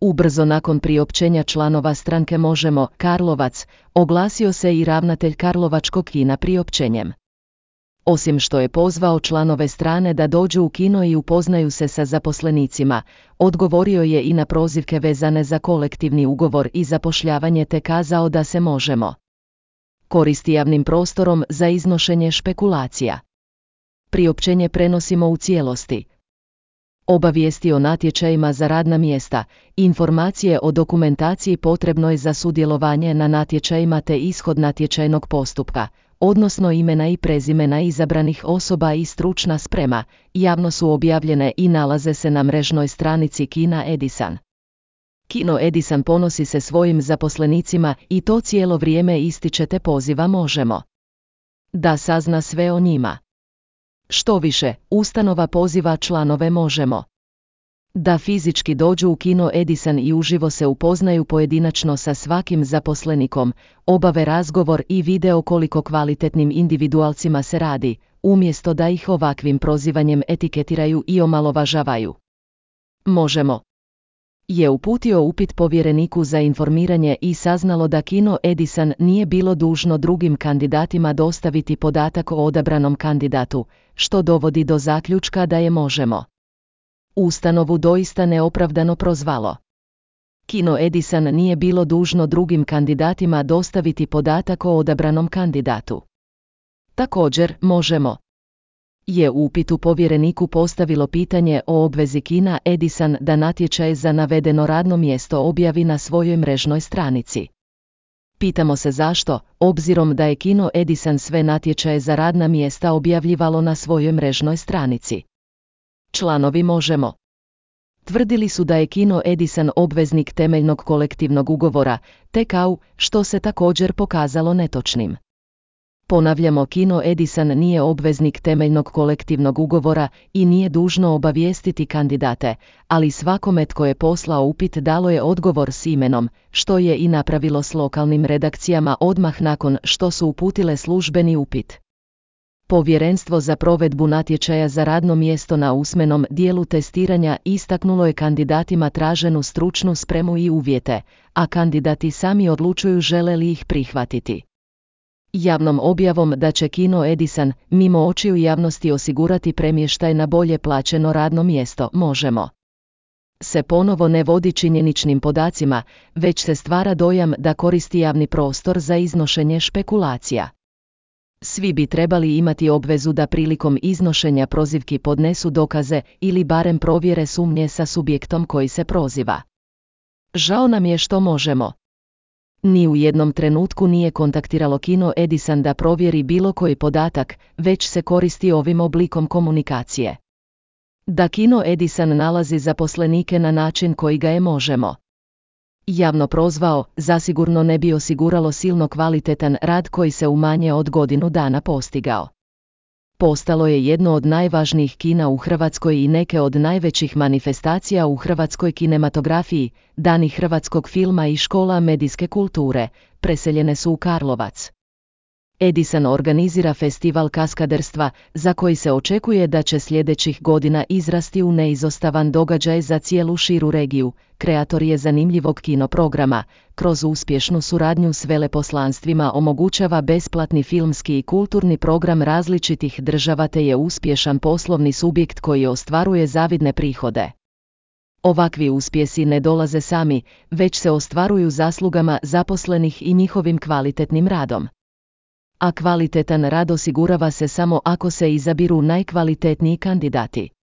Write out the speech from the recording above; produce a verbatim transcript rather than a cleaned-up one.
Ubrzo nakon priopćenja članova stranke Možemo, Karlovac, oglasio se i ravnatelj Karlovačkog kina priopćenjem. Osim što je pozvao članove strane da dođu u kino i upoznaju se sa zaposlenicima, odgovorio je i na prozivke vezane za kolektivni ugovor i zapošljavanje te kazao da se Možemo koristi javnim prostorom za iznošenje špekulacija. Priopćenje prenosimo u cijelosti. Obavijesti o natječajima za radna mjesta, informacije o dokumentaciji potrebnoj za sudjelovanje na natječajima te ishod natječajnog postupka, odnosno imena i prezimena izabranih osoba i stručna sprema, javno su objavljene i nalaze se na mrežnoj stranici Kina Edison. Kino Edison ponosi se svojim zaposlenicima i to cijelo vrijeme ističe te poziva Možemo da sazna sve o njima. Što više, ustanova poziva članove Možemo da fizički dođu u Kino Edison i uživo se upoznaju pojedinačno sa svakim zaposlenikom, obave razgovor i vide o koliko kvalitetnim individualcima se radi, umjesto da ih ovakvim prozivanjem etiketiraju i omalovažavaju. Možemo je uputio upit povjereniku za informiranje i saznalo da Kino Edison nije bilo dužno drugim kandidatima dostaviti podatak o odabranom kandidatu, što dovodi do zaključka da je Možemo ustanovu doista neopravdano prozvalo. Kino Edison nije bilo dužno drugim kandidatima dostaviti podatak o odabranom kandidatu. Također, Možemo je u upitu povjereniku postavilo pitanje o obvezi Kina Edison da natječaj za navedeno radno mjesto objavi na svojoj mrežnoj stranici. Pitamo se zašto, obzirom da je Kino Edison sve natječaje za radna mjesta objavljivalo na svojoj mrežnoj stranici. Članovi Možemo tvrdili su da je Kino Edison obveznik temeljnog kolektivnog ugovora, te kao, što se također pokazalo netočnim. Ponavljamo, Kino Edison nije obveznik temeljnog kolektivnog ugovora i nije dužno obavijestiti kandidate, ali svakome tko je poslao upit dalo je odgovor s imenom, što je i napravilo s lokalnim redakcijama odmah nakon što su uputile službeni upit. Povjerenstvo za provedbu natječaja za radno mjesto na usmenom dijelu testiranja istaknulo je kandidatima traženu stručnu spremu i uvjete, a kandidati sami odlučuju žele li ih prihvatiti. Javnom objavom da će Kino Edison, mimo očiju javnosti, osigurati premještaj na bolje plaćeno radno mjesto, Možemo se ponovo ne vodi činjeničnim podacima, već se stvara dojam da koristi javni prostor za iznošenje špekulacija. Svi bi trebali imati obvezu da prilikom iznošenja prozivki podnesu dokaze ili barem provjere sumnje sa subjektom koji se proziva. Žao nam je što Možemo ni u jednom trenutku nije kontaktiralo Kino Edison da provjeri bilo koji podatak, već se koristi ovim oblikom komunikacije. Da Kino Edison nalazi zaposlenike na način koji ga je Možemo javno prozvao, zasigurno ne bi osiguralo silno kvalitetan rad koji se u manje od godinu dana postigao. Postalo je jedno od najvažnijih kina u Hrvatskoj i neke od najvećih manifestacija u hrvatskoj kinematografiji, Dani hrvatskog filma i škola medijske kulture, preseljene su u Karlovac. Edison organizira festival kaskaderstva, za koji se očekuje da će sljedećih godina izrasti u neizostavan događaj za cijelu širu regiju. Kreator je zanimljivog kino programa, kroz uspješnu suradnju s veleposlanstvima omogućava besplatni filmski i kulturni program različitih država te je uspješan poslovni subjekt koji ostvaruje zavidne prihode. Ovakvi uspjesi ne dolaze sami, već se ostvaruju zaslugama zaposlenih i njihovim kvalitetnim radom. A kvalitetan rad osigurava se samo ako se izabiru najkvalitetniji kandidati.